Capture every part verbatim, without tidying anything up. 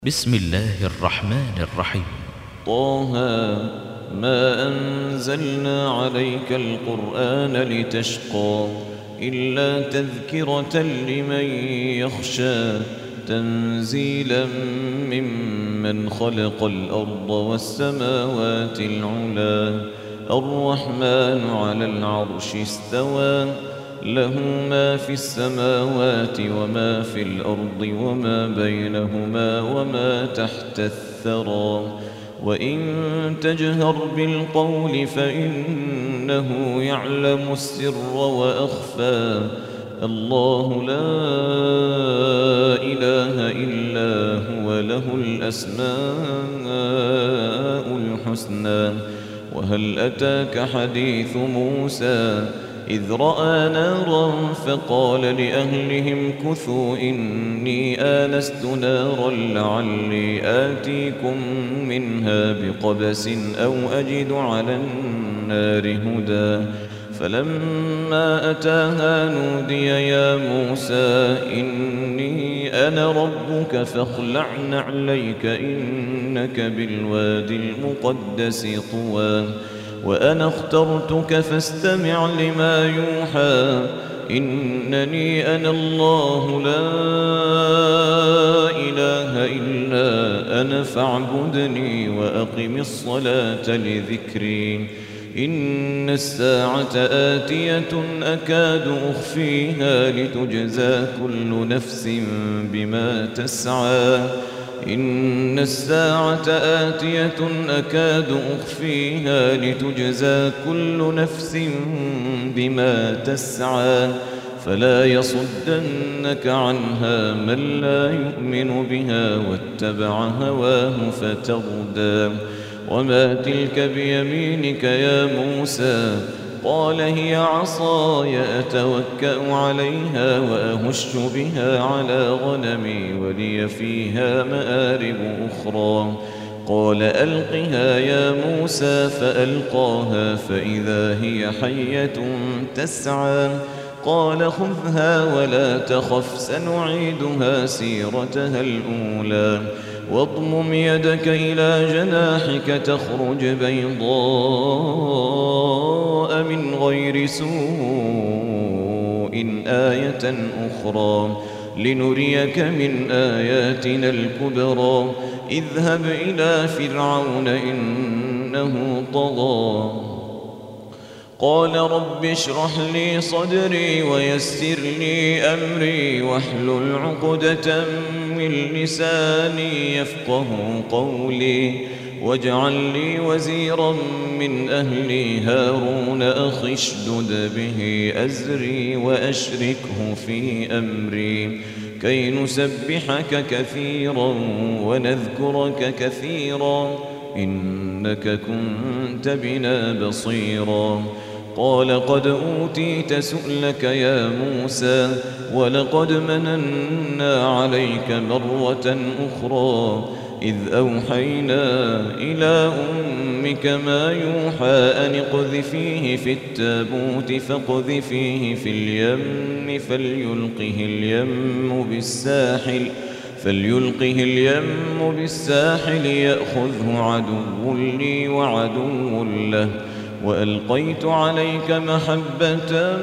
بسم الله الرحمن الرحيم. طه ما أنزلنا عليك القرآن لتشقى إلا تذكرة لمن يخشى تنزيلا ممن خلق الأرض والسماوات العلا الرحمن على العرش استوى له ما في السماوات وما في الأرض وما بينهما وما تحت الثرى وإن تجهر بالقول فإنه يعلم السر وأخفى الله لا إله إلا هو له الأسماء الحسنى. وهل أتاك حديث موسى إذ رأى نارا فقال لأهلهم كثوا إني آنست نارا لعلي آتيكم منها بقبس أو أجد على النار هدى فلما أتاها نودي يا موسى إني أنا ربك فاخلع نعليك إنك بالوادي المقدس طوى وأنا اخترتك فاستمع لما يوحى إنني أنا الله لا إله إلا أنا فاعبدني وأقم الصلاة لذكري إن الساعة آتية أكاد أخفيها لتجزى كل نفس بما تسعى إن الساعة آتية أكاد أخفيها لتجزى كل نفس بما تسعى فلا يصدنك عنها من لا يؤمن بها واتبع هواه فتردى وما تلك بيمينك يا موسى قال هي عصاي أتوكأ عليها وأهش بها على غنمي ولي فيها مآرب أخرى قال ألقها يا موسى فألقاها فإذا هي حية تسعى قال خذها ولا تخف سنعيدها سيرتها الأولى واضمم يدك إلى جناحك تخرج بيضاء من غير سوء آية أخرى لنريك من آياتنا الكبرى اذهب إلى فرعون إنه طغى قال رب اشرح لي صدري ويسر لي أمري واحلل عقدة من لساني يفقه قولي واجعل لي وزيرا من أهلي هارون أخي اشدد به أزري وأشركه في أمري كي نسبحك كثيرا ونذكرك كثيرا إنك كنت بنا بصيرا قال قد أوتيت سؤلك يا موسى ولقد مننا عليك مرة أخرى إذ أوحينا إلى أمك ما يوحى أن اقذفيه في التابوت فاقذفيه في اليم فليلقه اليم بالساحل فليلقه اليم بالساحل يأخذه عدو لي وعدو له وألقيت عليك محبة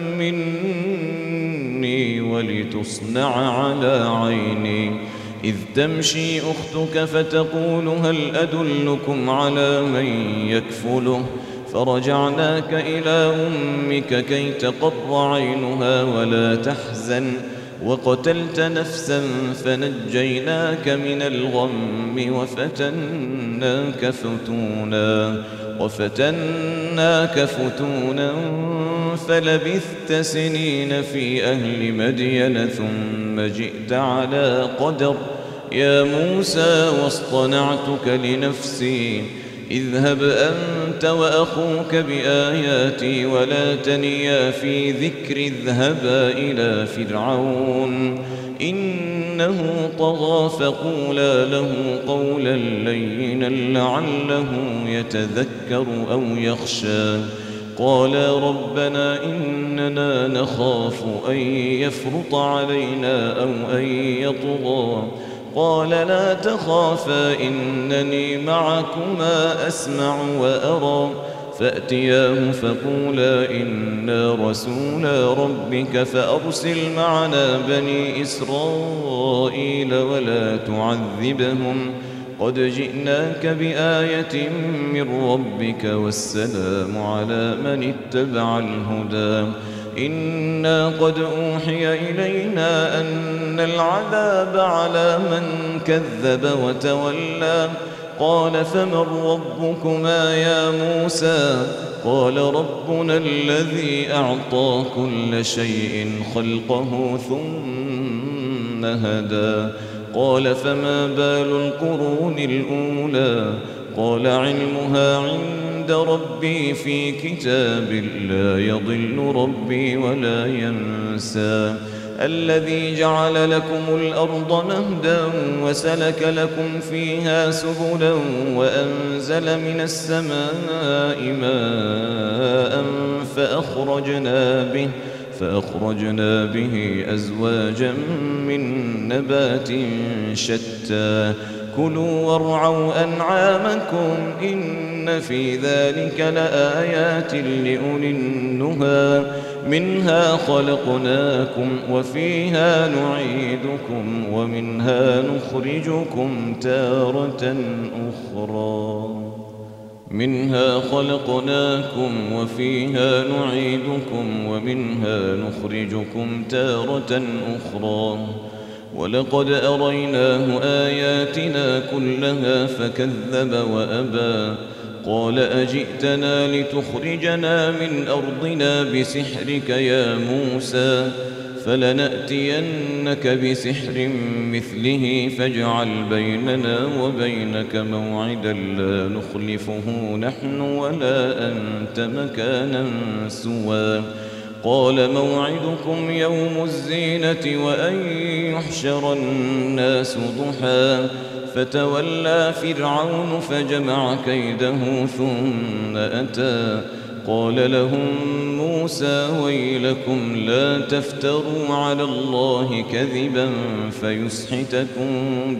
مني ولتصنع على عيني إذ تمشي أختك فتقول هل أدلكم على من يكفله فرجعناك إلى أمك كي تقر عينها ولا تحزن وقتلت نفسا فنجيناك من الغم وفتناك فتونا وفتناك فتونا فلبثت سنين في أهل مدين ثم جئت على قدر يا موسى واصطنعتك لنفسي اذهب أنت وأخوك بآياتي ولا تنيا في ذكر اذهبا إلى فرعون إنه طغى فقولا له قولا لينا لعله يتذكر أو يخشى قالا ربنا إننا نخاف أن يفرط علينا أو أن يطغى قال لا تخافا إنني معكما أسمع وأرى فأتياه فقولا إنا رسولا ربك فأرسل معنا بني إسرائيل ولا تعذبهم قد جئناك بآية من ربك والسلام على من اتبع الهدى إنا قد أوحي إلينا أن العذاب على من كذب وتولى قال فمن ربكما يا موسى قال ربنا الذي أعطى كل شيء خلقه ثم هدى قال فما بال القرون الأولى قال علمها عند ربي في كتاب لا يضل ربي ولا ينسى الذي جعل لكم الأرض مهدا وسلك لكم فيها سبلا وأنزل من السماء ماء فأخرجنا به فأخرجنا به أزواجا من نبات شتى كلوا وارعوا أنعامكم إن في ذلك لآيات لأولي النهى منها خلقناكم وفيها نعيدكم ومنها نخرجكم تارة أخرى منها خلقناكم وفيها نعيدكم ومنها نخرجكم تارة أخرى ولقد أريناه آياتنا كلها فكذب وأبى قال أجئتنا لتخرجنا من أرضنا بسحرك يا موسى فلنأتينك بسحر مثله فاجعل بيننا وبينك موعدا لا نخلفه نحن ولا أنت مكانا سوى قال موعدكم يوم الزينة وأن يحشر الناس ضحى فتولى فرعون فجمع كيده ثم أتى قال لهم موسى ويلكم لا تفتروا على الله كذبا فيسحتكم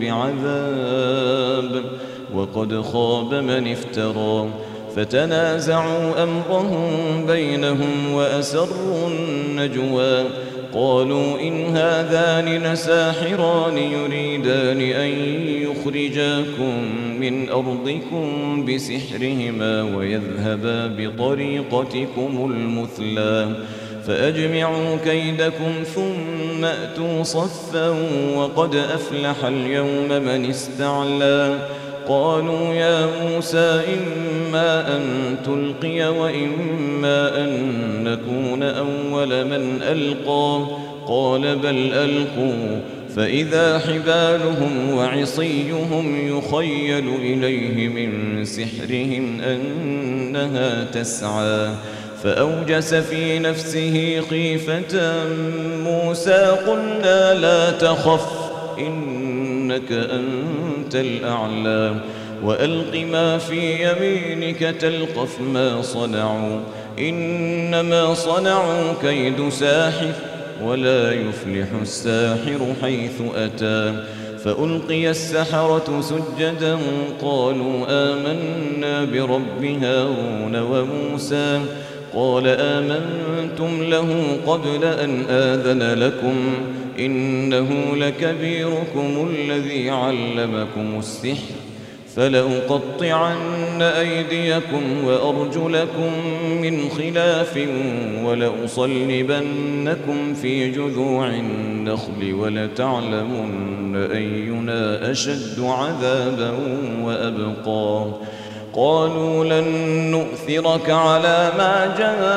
بعذاب وقد خاب من افترى فتنازعوا أمرهم بينهم وأسروا النجوى قالوا إن هذان لساحران يريدان أن يخرجاكم من أرضكم بسحرهما ويذهبا بطريقتكم المثلى فأجمعوا كيدكم ثم أتوا صفا وقد أفلح اليوم من استعلى قالوا يا موسى إما أن تلقي وإما أن نكون أول من ألقى قال بل ألقوا فإذا حبالهم وعصيهم يخيل إليه من سحرهم أنها تسعى فأوجس في نفسه خيفة موسى قلنا لا تخف إنك أنت الأعلى وألق ما في يمينك تلقف ما صنعوا إنما صنعوا كيد ساحر ولا يفلح الساحر حيث أتى فألقي السحرة سجدا قالوا آمنا برب هارون وموسى قال آمنتم له قبل أن آذن لكم إنه لكبيركم الذي علمكم السحر فلأقطعن أيديكم وأرجلكم من خلاف ولأصلبنكم في جذوع النخل ولتعلمن أينا أشد عذابا وأبقى قالوا لن نؤثرك على ما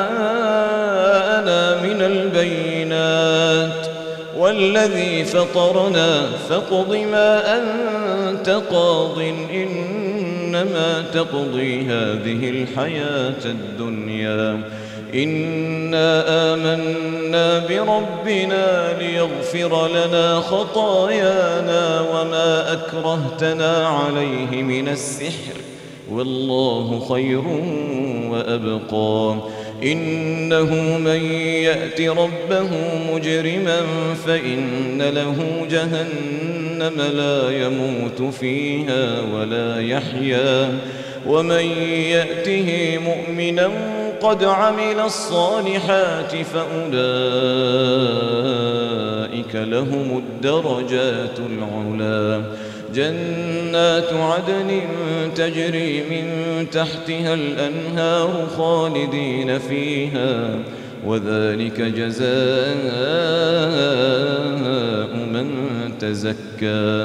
جاءنا من البينات والذي فطرنا فاقض ما أنت قاض إنما تقضي هذه الحياة الدنيا إنا آمنا بربنا ليغفر لنا خطايانا وما أكرهتنا عليه من السحر والله خير وأبقى إنه من يأت ربه مجرما فإن له جهنم جهنم لا يموت فيها ولا يحيا ومن يأته مؤمنا قد عمل الصالحات فأولئك لهم الدرجات العلى جنات عدن تجري من تحتها الأنهار خالدين فيها وذلك جزاء من تزكى.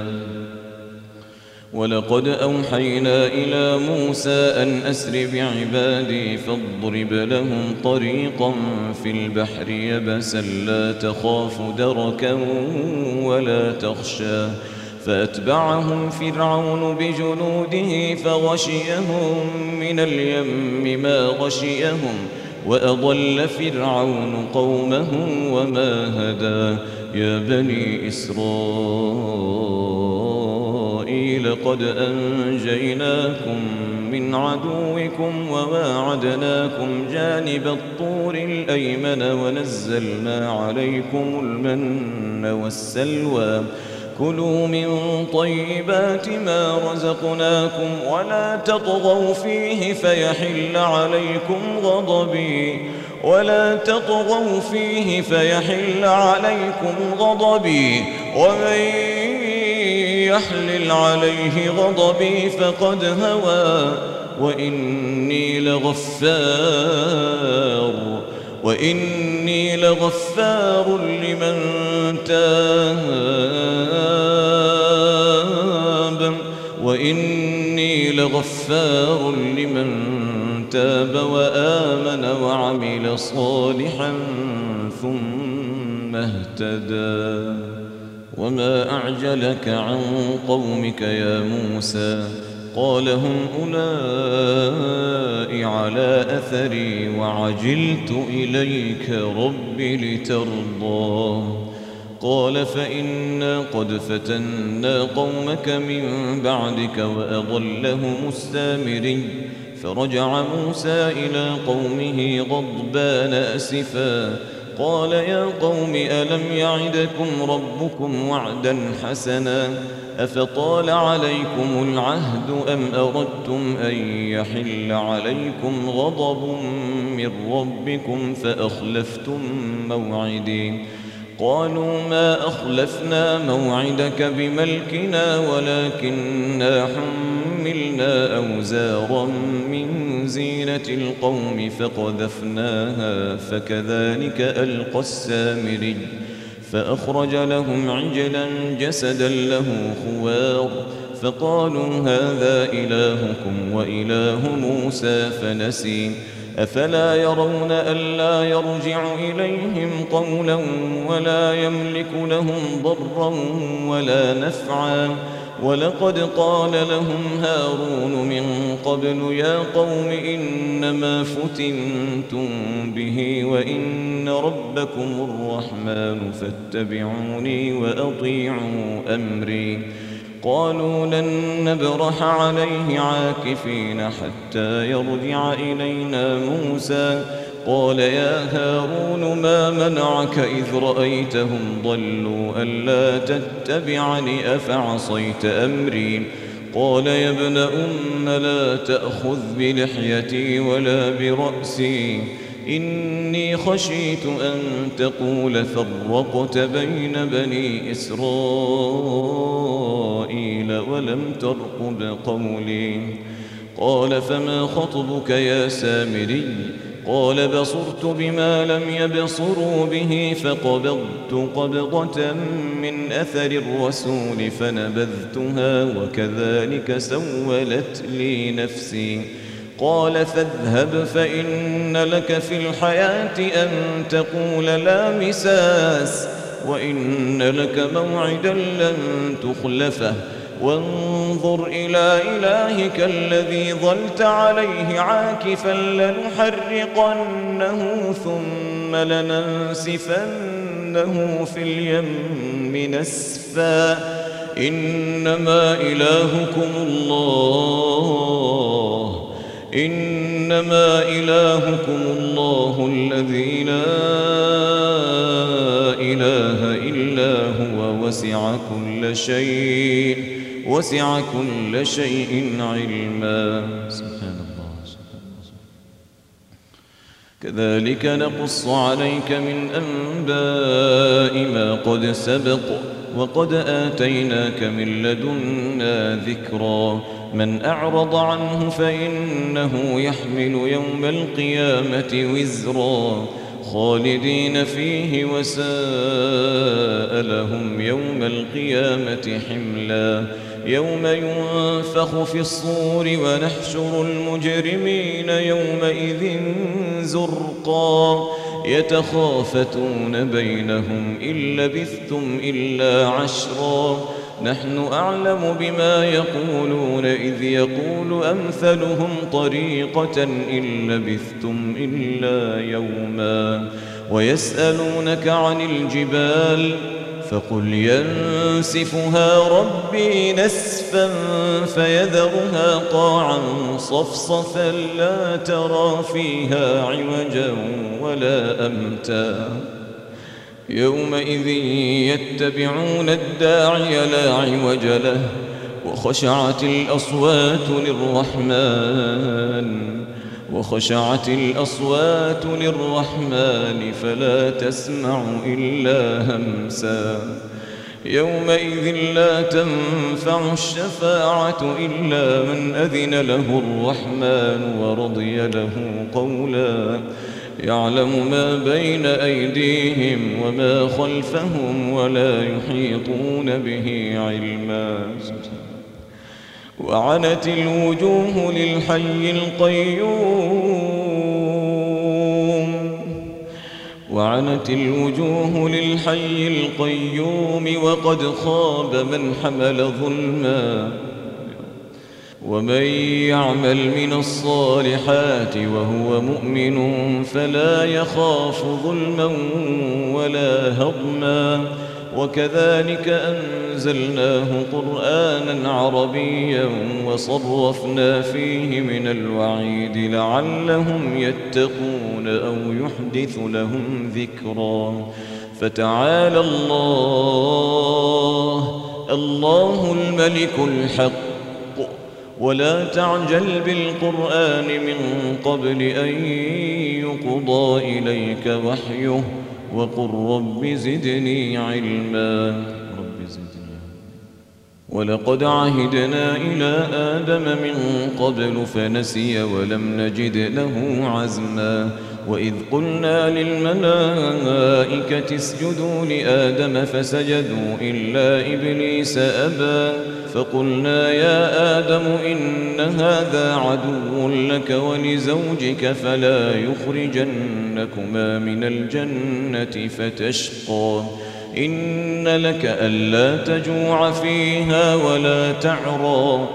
ولقد أوحينا إلى موسى أن أسر بعبادي فاضرب لهم طريقا في البحر يبسا لا تخاف دركا ولا تخشى فأتبعهم فرعون بجنوده فغشيهم من اليم ما غشيهم وأضل فرعون قومه وما هدى. يا بني إسرائيل قد أنجيناكم من عدوكم وواعدناكم جانب الطور الأيمن ونزلنا عليكم المن والسلوى كلوا من طيبات ما رزقناكم ولا تطغوا فيه فيحل عليكم غضبي ولا تطغوا فيه فيحل عليكم غضبي ومن يحلل عليه غضبي فقد هوى وإني لغفار وإني لغفار لمن تاب وإني لغفار لمن تاب وآمن وعمل صالحا ثم اهتدى. وما أعجلك عن قومك يا موسى قال هم أولئك على أثري وعجلت إليك رب لترضى. قال فإنا قد فتنا قومك من بعدك وأضلهم السامري فرجع موسى إلى قومه غضبان أسفا قال يا قوم ألم يعدكم ربكم وعدا حسنا أفطال عليكم العهد أم أردتم أن يحل عليكم غضب من ربكم فأخلفتم موعدي قالوا ما أخلفنا موعدك بملكنا ولكننا حملنا أوزارا من زينة القوم فقذفناها فكذلك ألقى السامري فأخرج لهم عجلا جسدا له خوار فقالوا هذا إلهكم وإله موسى فنسي أفلا يرون ألا يرجع إليهم قولا ولا يملك لهم ضرا ولا نفعا ولقد قال لهم هارون من قبل يا قوم إنما فتنتم به وإن ربكم الرحمن فاتبعوني وأطيعوا أمري قالوا لن نبرح عليه عاكفين حتى يرجع إلينا موسى قال يا هارون ما منعك إذ رأيتهم ضلوا ألا تتبعني أفعصيت أمري قال يا ابن أم لا تأخذ بلحيتي ولا برأسي إني خشيت أن تقول فرقت بين بني إسرائيل ولم ترقب قولي قال فما خطبك يا سامري قال بصرت بما لم يبصروا به فقبضت قبضة من أثر الرسول فنبذتها وكذلك سولت لي نفسي قال فاذهب فإن لك في الحياة أن تقول لا مساس وإن لك موعدا لن تخلفه وانظر إلى إلهك الذي ظلت عليه عاكفا لنحرقنه ثم لننسفنه في اليم نسفا إنما إلهكم الله إنما إلهكم الله الذي لا إله إلا هو وسع كل شيء وسع كل شيء علما. سبحان الله. كذلك نقص عليك من أنباء ما قد سبق وقد آتيناك من لدنا ذكرا. من أعرض عنه فإنه يحمل يوم القيامة وزرا خالدين فيه وساء لهم يوم القيامة حملا. يوم ينفخ في الصور ونحشر المجرمين يومئذ زرقا يتخافتون بينهم إن لبثتم إلا عشرا نحن أعلم بما يقولون إذ يقول أمثلهم طريقة إن لبثتم إلا يوما. ويسألونك عن الجبال فقل ينسفها ربي نسفا فيذرها قاعا صفصفا لا ترى فيها عوجا ولا أمتا. يومئذ يتبعون الداعي لا عوج له وخشعت الأصوات للرحمن وخشعت الأصوات للرحمن فلا تسمع إلا همسا. يومئذ لا تنفع الشفاعة إلا من أذن له الرحمن ورضي له قولا. يعلم ما بين أيديهم وما خلفهم ولا يحيطون به علما. وعنت الوجوه للحي القيوم وعنت الوجوه للحي القيوم وقد خاب من حمل ظلما. ومن يعمل من الصالحات وهو مؤمن فلا يخاف ظلما ولا هضما. وكذلك أنزلناه قرآنا عربيا وصرفنا فيه من الوعيد لعلهم يتقون أو يحدث لهم ذكرا. فتعالى الله الله الملك الحق ولا تعجل بالقرآن من قبل أن يقضى إليك وحيه وقل رب زدني علما. رب زدني. ولقد عهدنا إلى آدم من قبل فنسي ولم نجد له عزما. وإذ قلنا للملائكة اسجدوا لآدم فسجدوا إلا إبليس أبى فقلنا يا آدم إن هذا عدو لك ولزوجك فلا يخرجنكما من الجنة فتشقى. إن لك ألا تجوع فيها ولا تعرى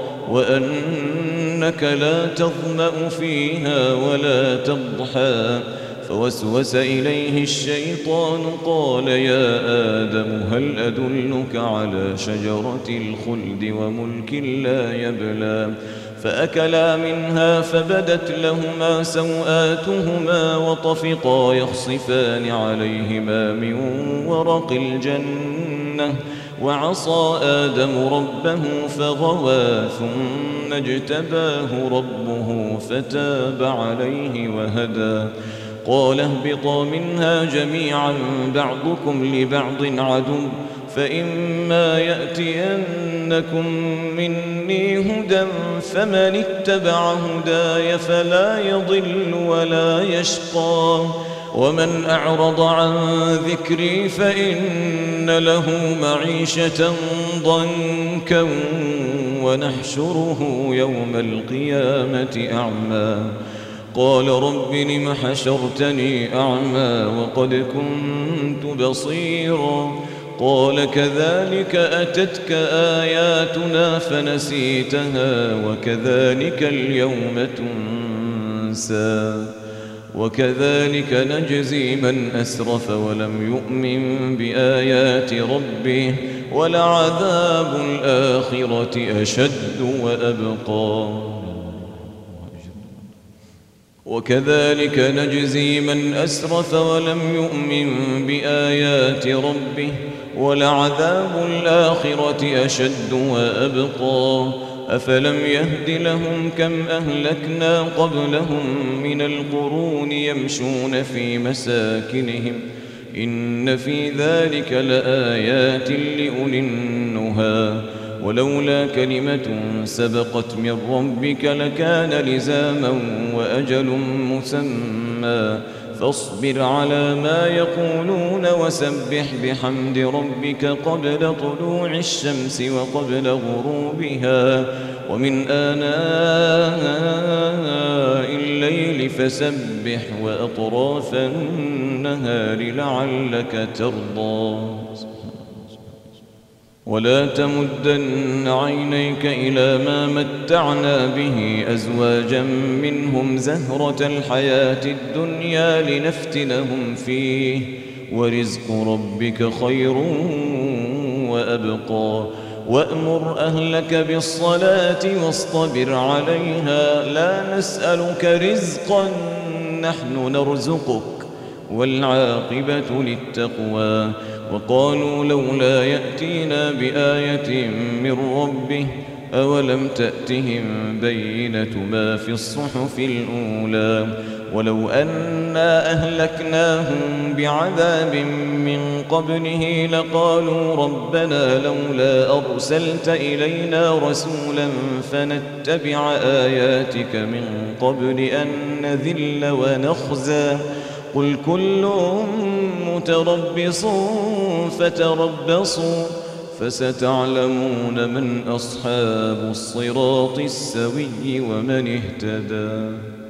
وأنك لا تظمأ فيها ولا تضحى. فوسوس إليه الشيطان قال يا آدم هل أدلك على شجرة الخلد وملك لا يبلى. فأكلا منها فبدت لهما سوآتهما وطفقا يخصفان عليهما من ورق الجنة. وعصى آدم ربه فغوى ثم اجتباه ربه فتاب عليه وهدى. قال اهبطا منها جميعا بعضكم لبعض عدو فإما يأتينكم مني هدى فمن اتبع هداي فلا يضل ولا يشقى. ومن أعرض عن ذكري فإن له معيشة ضنكا ونحشره يوم القيامة أعمى. قال رب لم حشرتني أعمى وقد كنت بصيرا. قال كذلك أتتك آياتنا فنسيتها وكذلك اليوم تنسى. وكذلك نجزي من أسرف ولم يؤمن بآيات ربه ولعذاب الآخرة أشد وأبقى. وكذلك نجزي من أسرف ولم يؤمن بآيات ربه ولعذاب الآخرة أشد وأبقى أفلم يهد لهم كم أهلكنا قبلهم من القرون يمشون في مساكنهم إن في ذلك لآيات لأولي النهى ولولا كلمة سبقت من ربك لكان لزاما وأجل مسمى فاصبر على ما يقولون وسبح بحمد ربك قبل طلوع الشمس وقبل غروبها ومن آناء الليل فسبح وأطراف النهار لعلك ترضى ولا تمدن عينيك إلى ما متعنا به أزواجا منهم زهرة الحياة الدنيا لنفتنهم فيه ورزق ربك خير وأبقى وأمر أهلك بالصلاة واصطبر عليها لا نسألك رزقا نحن نرزقك والعاقبة للتقوى وقالوا لولا يأتينا بآية من ربه أولم تأتهم بينة ما في الصحف الأولى ولو أنا أهلكناهم بعذاب من قبله لقالوا ربنا لولا أرسلت إلينا رسولا فنتبع آياتك من قبل أن نذل ونخزى قل كل متربص فتربصوا فستعلمون من أصحاب الصراط السوي ومن اهتدى.